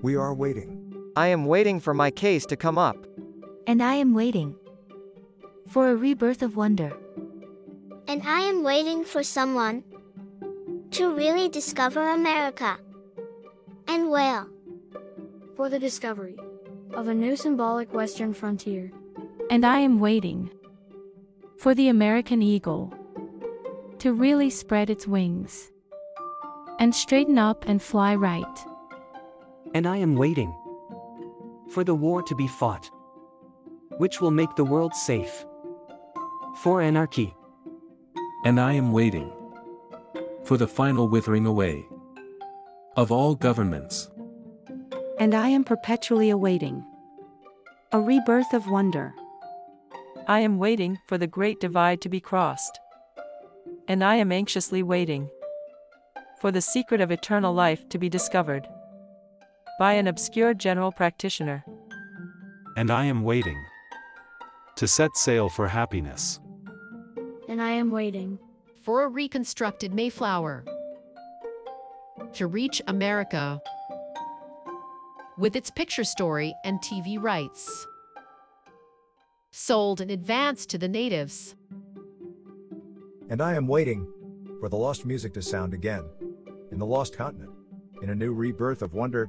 We are waiting. I am waiting for my case to come up. And I am waiting for a rebirth of wonder. And I am waiting for someone to really discover America and whale. For the discovery of a new symbolic western frontier. And I am waiting for the American eagle to really spread its wings and straighten up and fly right. And I am waiting for the war to be fought, which will make the world safe for anarchy. And I am waiting for the final withering away of all governments. And I am perpetually awaiting a rebirth of wonder. I am waiting for the great divide to be crossed. And I am anxiously waiting for the secret of eternal life to be discovered by an obscure general practitioner. And I am waiting to set sail for happiness. And I am waiting for a reconstructed Mayflower to reach America with its picture story and TV rights sold in advance to the natives. And I am waiting for the lost music to sound again in the lost continent, in a new rebirth of wonder.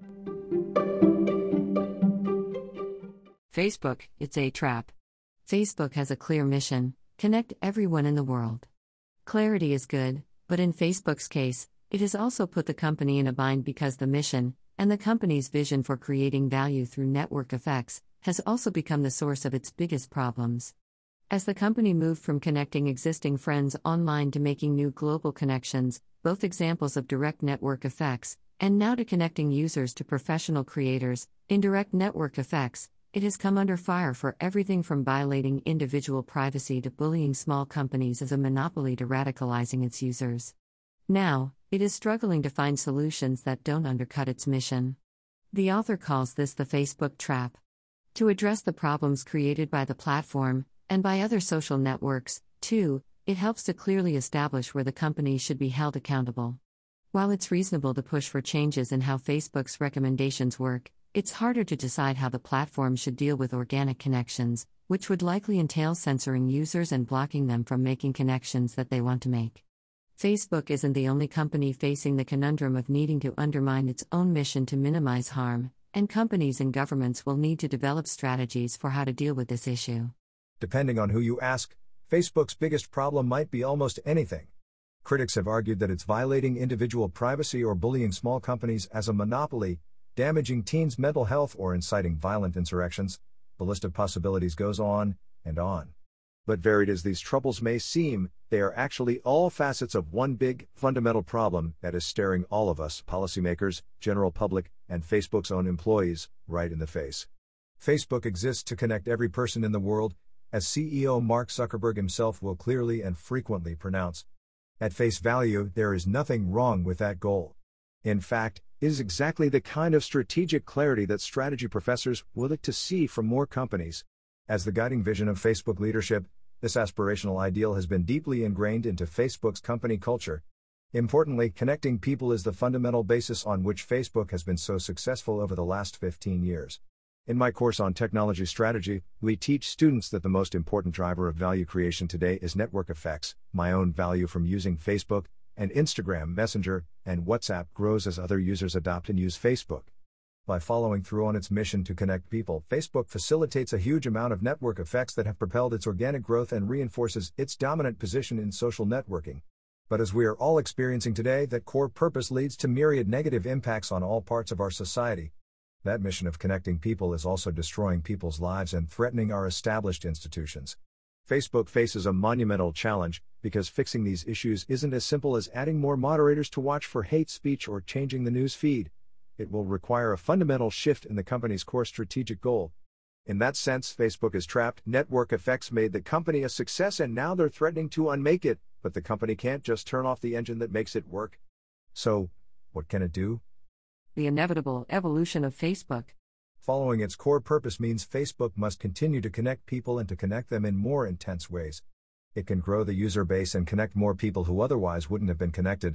Facebook, it's a trap. Facebook has a clear mission: connect everyone in the world. Clarity is good, but in Facebook's case, it has also put the company in a bind because the mission, and the company's vision for creating value through network effects, has also become the source of its biggest problems. As the company moved from connecting existing friends online to making new global connections, both examples of direct network effects, and now to connecting users to professional creators, indirect network effects, it has come under fire for everything from violating individual privacy to bullying small companies as a monopoly to radicalizing its users. Now, it is struggling to find solutions that don't undercut its mission. The author calls this the Facebook trap. To address the problems created by the platform, and by other social networks, too, it helps to clearly establish where the company should be held accountable. While it's reasonable to push for changes in how Facebook's recommendations work, it's harder to decide how the platform should deal with organic connections, which would likely entail censoring users and blocking them from making connections that they want to make. Facebook isn't the only company facing the conundrum of needing to undermine its own mission to minimize harm, and companies and governments will need to develop strategies for how to deal with this issue. Depending on who you ask, Facebook's biggest problem might be almost anything. Critics have argued that it's violating individual privacy or bullying small companies as a monopoly, damaging teens' mental health, or inciting violent insurrections. The list of possibilities goes on and on. But varied as these troubles may seem, they are actually all facets of one big, fundamental problem that is staring all of us, policymakers, general public, and Facebook's own employees, right in the face. Facebook exists to connect every person in the world, as CEO Mark Zuckerberg himself will clearly and frequently pronounce. At face value, there is nothing wrong with that goal. In fact, it is exactly the kind of strategic clarity that strategy professors would like to see from more companies. As the guiding vision of Facebook leadership, this aspirational ideal has been deeply ingrained into Facebook's company culture. Importantly, connecting people is the fundamental basis on which Facebook has been so successful over the last 15 years. In my course on technology strategy, we teach students that the most important driver of value creation today is network effects. My own value from using Facebook and Instagram Messenger and WhatsApp grows as other users adopt and use Facebook. By following through on its mission to connect people, Facebook facilitates a huge amount of network effects that have propelled its organic growth and reinforces its dominant position in social networking. But as we are all experiencing today, that core purpose leads to myriad negative impacts on all parts of our society. That mission of connecting people is also destroying people's lives and threatening our established institutions. Facebook faces a monumental challenge, because fixing these issues isn't as simple as adding more moderators to watch for hate speech or changing the news feed. It will require a fundamental shift in the company's core strategic goal. In that sense, Facebook is trapped. Network effects made the company a success, and now they're threatening to unmake it, but the company can't just turn off the engine that makes it work. So, what can it do? The inevitable evolution of Facebook. Following its core purpose means Facebook must continue to connect people and to connect them in more intense ways. It can grow the user base and connect more people who otherwise wouldn't have been connected,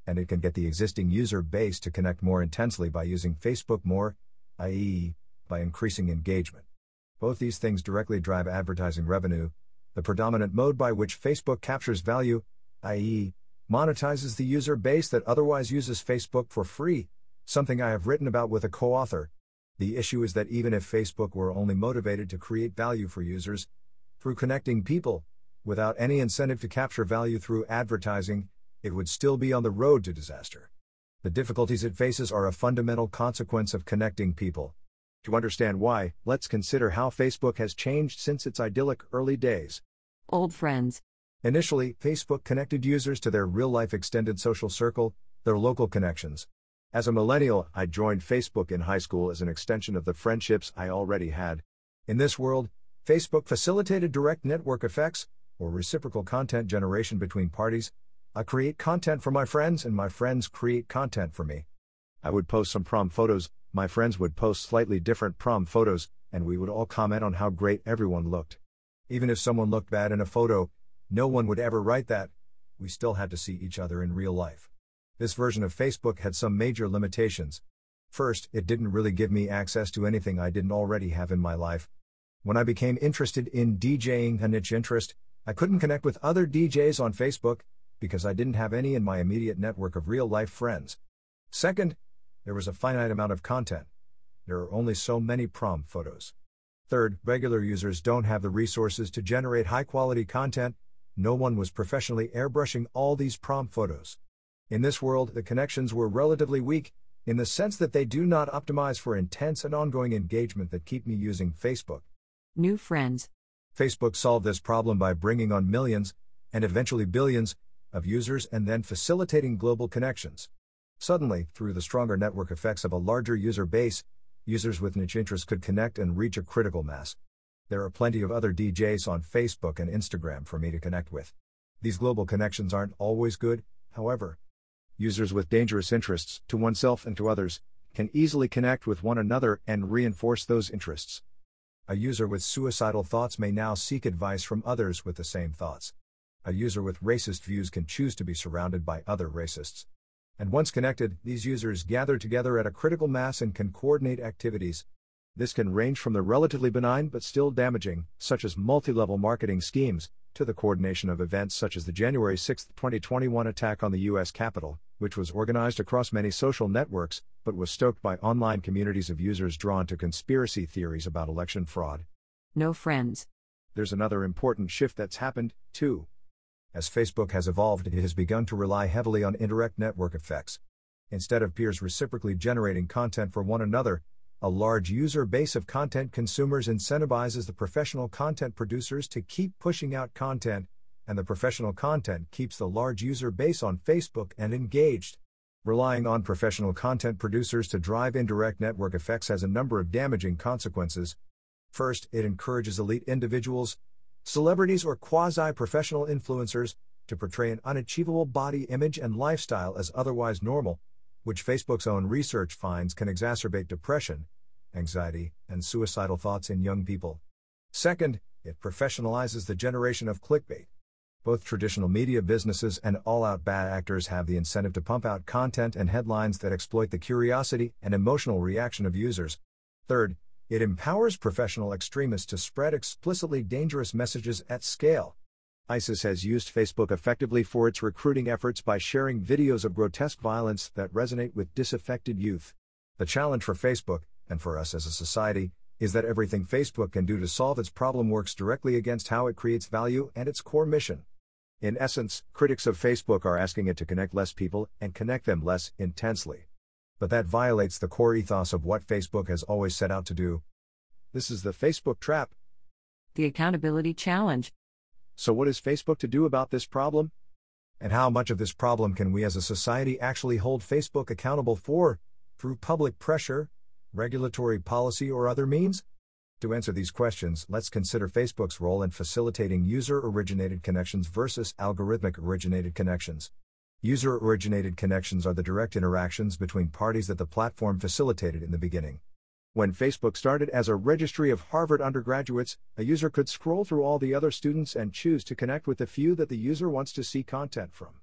and it can get the existing user base to connect more intensely by using Facebook more, i.e., by increasing engagement. Both these things directly drive advertising revenue, the predominant mode by which Facebook captures value, i.e., monetizes the user base that otherwise uses Facebook for free, something I have written about with a co-author. The issue is that even if Facebook were only motivated to create value for users through connecting people, without any incentive to capture value through advertising, it would still be on the road to disaster. The difficulties it faces are a fundamental consequence of connecting people. To understand why, let's consider how Facebook has changed since its idyllic early days. Old friends. Initially, Facebook connected users to their real-life extended social circle, their local connections. As a millennial, I joined Facebook in high school as an extension of the friendships I already had. In this world, Facebook facilitated direct network effects, or reciprocal content generation between parties. I create content for my friends and my friends create content for me. I would post some prom photos, my friends would post slightly different prom photos, and we would all comment on how great everyone looked. Even if someone looked bad in a photo, no one would ever write that. We still had to see each other in real life. This version of Facebook had some major limitations. First, it didn't really give me access to anything I didn't already have in my life. When I became interested in DJing, a niche interest, I couldn't connect with other DJs on Facebook, because I didn't have any in my immediate network of real-life friends. Second, there was a finite amount of content. There are only so many prom photos. Third, regular users don't have the resources to generate high-quality content. No one was professionally airbrushing all these prom photos. In this world, the connections were relatively weak, in the sense that they do not optimize for intense and ongoing engagement that keep me using Facebook. New friends. Facebook solved this problem by bringing on millions, and eventually billions, of users and then facilitating global connections. Suddenly, through the stronger network effects of a larger user base, users with niche interests could connect and reach a critical mass. There are plenty of other DJs on Facebook and Instagram for me to connect with. These global connections aren't always good, however. Users with dangerous interests, to oneself and to others, can easily connect with one another and reinforce those interests. A user with suicidal thoughts may now seek advice from others with the same thoughts. A user with racist views can choose to be surrounded by other racists. And once connected, these users gather together at a critical mass and can coordinate activities. This can range from the relatively benign but still damaging, such as multi-level marketing schemes, to the coordination of events such as the January 6, 2021 attack on the U.S. Capitol, which was organized across many social networks, but was stoked by online communities of users drawn to conspiracy theories about election fraud. No friends. There's another important shift that's happened, too. As Facebook has evolved, it has begun to rely heavily on indirect network effects. Instead of peers reciprocally generating content for one another, a large user base of content consumers incentivizes the professional content producers to keep pushing out content, and the professional content keeps the large user base on Facebook and engaged. Relying on professional content producers to drive indirect network effects has a number of damaging consequences. First, it encourages elite individuals, celebrities or quasi-professional influencers, to portray an unachievable body image and lifestyle as otherwise normal, which Facebook's own research finds can exacerbate depression, anxiety, and suicidal thoughts in young people. Second, it professionalizes the generation of clickbait. Both traditional media businesses and all-out bad actors have the incentive to pump out content and headlines that exploit the curiosity and emotional reaction of users. Third, it empowers professional extremists to spread explicitly dangerous messages at scale. ISIS has used Facebook effectively for its recruiting efforts by sharing videos of grotesque violence that resonate with disaffected youth. The challenge for Facebook, and for us as a society, is that everything Facebook can do to solve its problem works directly against how it creates value and its core mission. In essence, critics of Facebook are asking it to connect less people and connect them less intensely. But that violates the core ethos of what Facebook has always set out to do. This is the Facebook trap. The accountability challenge. So what is Facebook to do about this problem? And how much of this problem can we as a society actually hold Facebook accountable for, through public pressure, regulatory policy, or other means? To answer these questions, let's consider Facebook's role in facilitating user-originated connections versus algorithmic-originated connections. User-originated connections are the direct interactions between parties that the platform facilitated in the beginning. When Facebook started as a registry of Harvard undergraduates, a user could scroll through all the other students and choose to connect with the few that the user wants to see content from.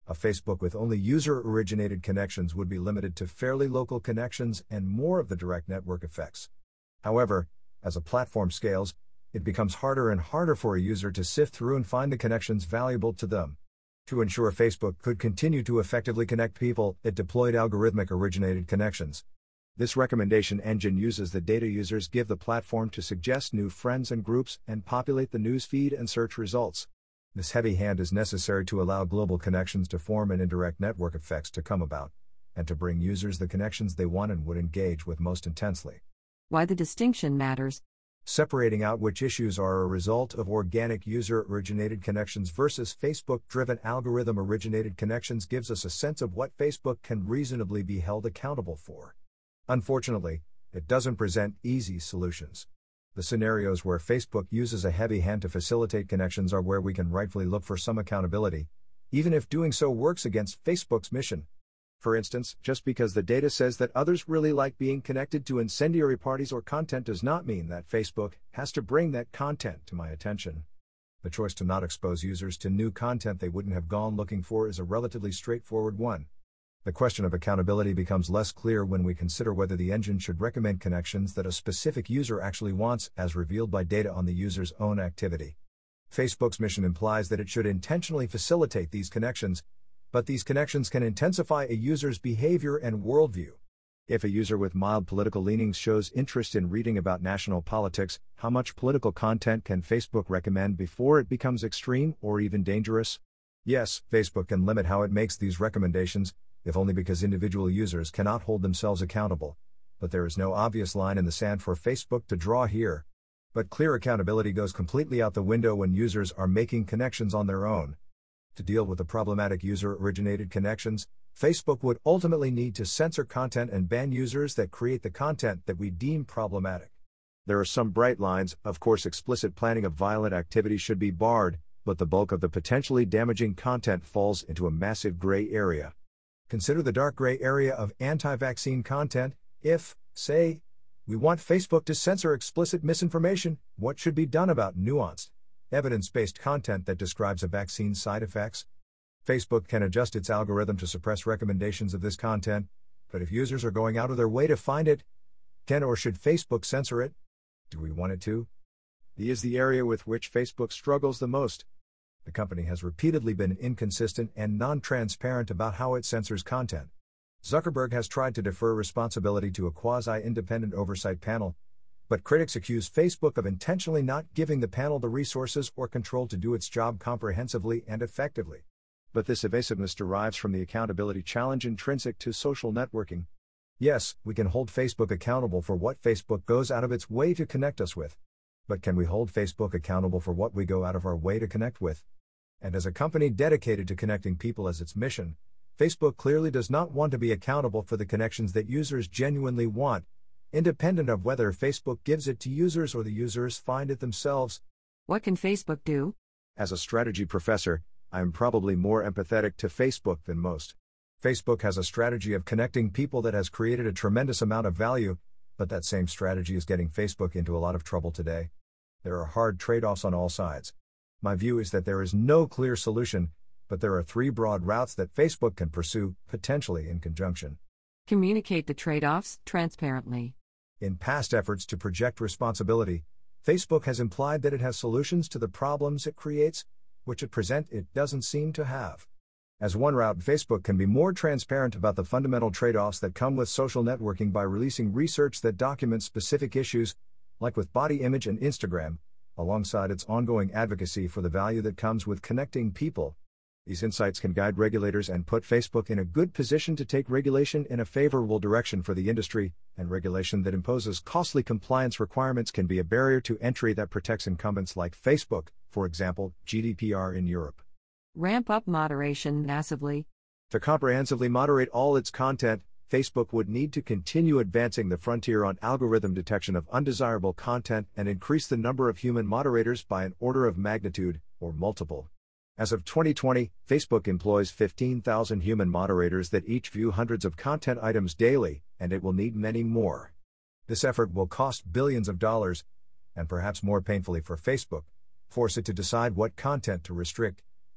A Facebook with only user-originated connections would be limited to fairly local connections and more of the direct network effects. However, as a platform scales, it becomes harder and harder for a user to sift through and find the connections valuable to them. To ensure Facebook could continue to effectively connect people, it deployed algorithmic originated connections. This recommendation engine uses the data users give the platform to suggest new friends and groups and populate the news feed and search results. This heavy hand is necessary to allow global connections to form and indirect network effects to come about, and to bring users the connections they want and would engage with most intensely. Why the distinction matters. Separating out which issues are a result of organic user-originated connections versus Facebook-driven algorithm-originated connections gives us a sense of what Facebook can reasonably be held accountable for. Unfortunately, it doesn't present easy solutions. The scenarios where Facebook uses a heavy hand to facilitate connections are where we can rightfully look for some accountability, even if doing so works against Facebook's mission. For instance, just because the data says that others really like being connected to incendiary parties or content does not mean that Facebook has to bring that content to my attention. The choice to not expose users to new content they wouldn't have gone looking for is a relatively straightforward one. The question of accountability becomes less clear when we consider whether the engine should recommend connections that a specific user actually wants, as revealed by data on the user's own activity. Facebook's mission implies that it should intentionally facilitate these connections, but these connections can intensify a user's behavior and worldview. If a user with mild political leanings shows interest in reading about national politics, how much political content can Facebook recommend before it becomes extreme or even dangerous? Yes, Facebook can limit how it makes these recommendations, if only because individual users cannot hold themselves accountable. But there is no obvious line in the sand for Facebook to draw here. But clear accountability goes completely out the window when users are making connections on their own. To deal with the problematic user-originated connections, Facebook would ultimately need to censor content and ban users that create the content that we deem problematic. There are some bright lines. Of course, explicit planning of violent activity should be barred, but the bulk of the potentially damaging content falls into a massive gray area. Consider the dark gray area of anti-vaccine content. If, say, we want Facebook to censor explicit misinformation, what should be done about nuanced, evidence-based content that describes a vaccine's side effects? Facebook can adjust its algorithm to suppress recommendations of this content, but if users are going out of their way to find it, can or should Facebook censor it? Do we want it to? This is the area with which Facebook struggles the most. The company has repeatedly been inconsistent and non-transparent about how it censors content. Zuckerberg has tried to defer responsibility to a quasi-independent oversight panel, but critics accuse Facebook of intentionally not giving the panel the resources or control to do its job comprehensively and effectively. But this evasiveness derives from the accountability challenge intrinsic to social networking. Yes, we can hold Facebook accountable for what Facebook goes out of its way to connect us with. But can we hold Facebook accountable for what we go out of our way to connect with? And as a company dedicated to connecting people as its mission, Facebook clearly does not want to be accountable for the connections that users genuinely want, independent of whether Facebook gives it to users or the users find it themselves. What can Facebook do? As a strategy professor, I am probably more empathetic to Facebook than most. Facebook has a strategy of connecting people that has created a tremendous amount of value, but that same strategy is getting Facebook into a lot of trouble today. There are hard trade-offs on all sides. My view is that there is no clear solution, but there are three broad routes that Facebook can pursue, potentially in conjunction. Communicate the trade-offs transparently. In past efforts to project responsibility, Facebook has implied that it has solutions to the problems it creates, which at present it doesn't seem to have. As one route, Facebook can be more transparent about the fundamental trade-offs that come with social networking by releasing research that documents specific issues, like with body image and Instagram, alongside its ongoing advocacy for the value that comes with connecting people. These insights can guide regulators and put Facebook in a good position to take regulation in a favorable direction for the industry, and regulation that imposes costly compliance requirements can be a barrier to entry that protects incumbents like Facebook, for example, GDPR in Europe. Ramp up moderation massively. To comprehensively moderate all its content, Facebook would need to continue advancing the frontier on algorithm detection of undesirable content and increase the number of human moderators by an order of magnitude, or multiple. As of 2020, Facebook employs 15,000 human moderators that each view hundreds of content items daily, and it will need many more. This effort will cost billions of dollars, and perhaps more painfully for Facebook, force it to decide what content to restrict,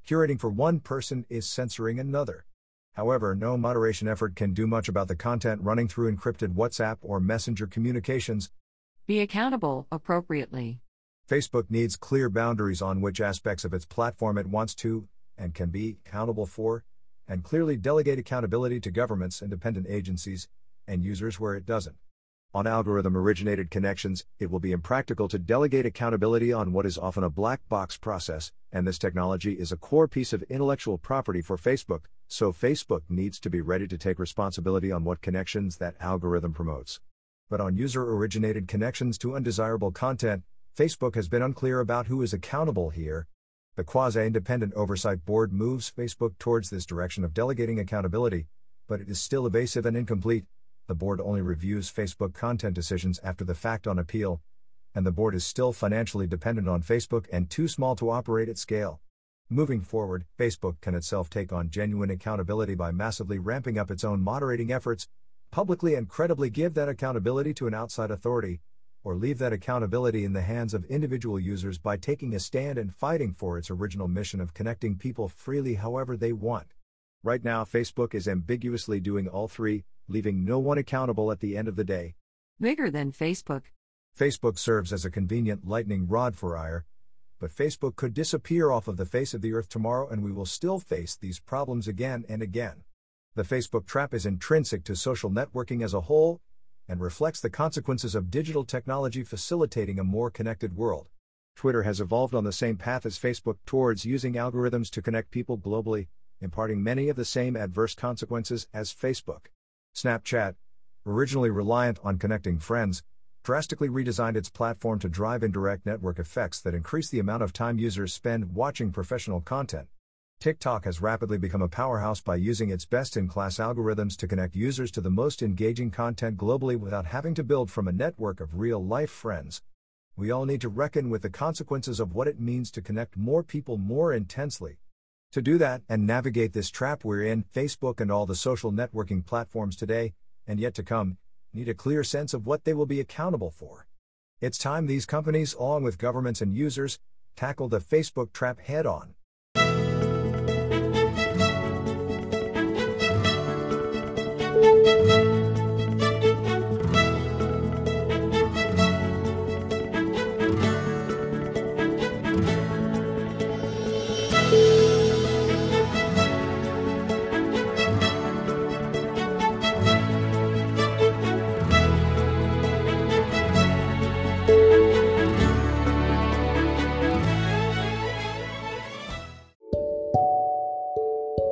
Curating for one person is censoring another. However, no moderation effort can do much about the content running through encrypted WhatsApp or Messenger communications. Be accountable appropriately. Facebook needs clear boundaries on which aspects of its platform it wants to, and can be, accountable for, and clearly delegate accountability to governments, independent agencies, and users where it doesn't. On algorithm-originated connections, it will be impractical to delegate accountability on what is often a black box process, and this technology is a core piece of intellectual property for Facebook, so Facebook needs to be ready to take responsibility on what connections that algorithm promotes. But on user-originated connections to undesirable content, Facebook has been unclear about who is accountable here. The Quasi-Independent Oversight Board moves Facebook towards this direction of delegating accountability, but it is still evasive and incomplete. The board only reviews Facebook content decisions after the fact on appeal, and the board is still financially dependent on Facebook and too small to operate at scale. Moving forward, Facebook can itself take on genuine accountability by massively ramping up its own moderating efforts, publicly and credibly give that accountability to an outside authority, or leave that accountability in the hands of individual users by taking a stand and fighting for its original mission of connecting people freely however they want. Right now, Facebook is ambiguously doing all three, leaving no one accountable at the end of the day. Bigger than Facebook. Facebook serves as a convenient lightning rod for ire, but Facebook could disappear off of the face of the earth tomorrow and we will still face these problems again and again. The Facebook trap is intrinsic to social networking as a whole, and reflects the consequences of digital technology facilitating a more connected world. Twitter has evolved on the same path as Facebook towards using algorithms to connect people globally, imparting many of the same adverse consequences as Facebook. Snapchat, originally reliant on connecting friends, drastically redesigned its platform to drive indirect network effects that increase the amount of time users spend watching professional content. TikTok has rapidly become a powerhouse by using its best-in-class algorithms to connect users to the most engaging content globally without having to build from a network of real-life friends. We all need to reckon with the consequences of what it means to connect more people more intensely. To do that and navigate this trap we're in, Facebook and all the social networking platforms today, and yet to come, need a clear sense of what they will be accountable for. It's time these companies, along with governments and users, tackle the Facebook trap head-on.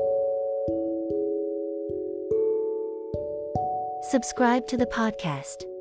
Subscribe to the podcast.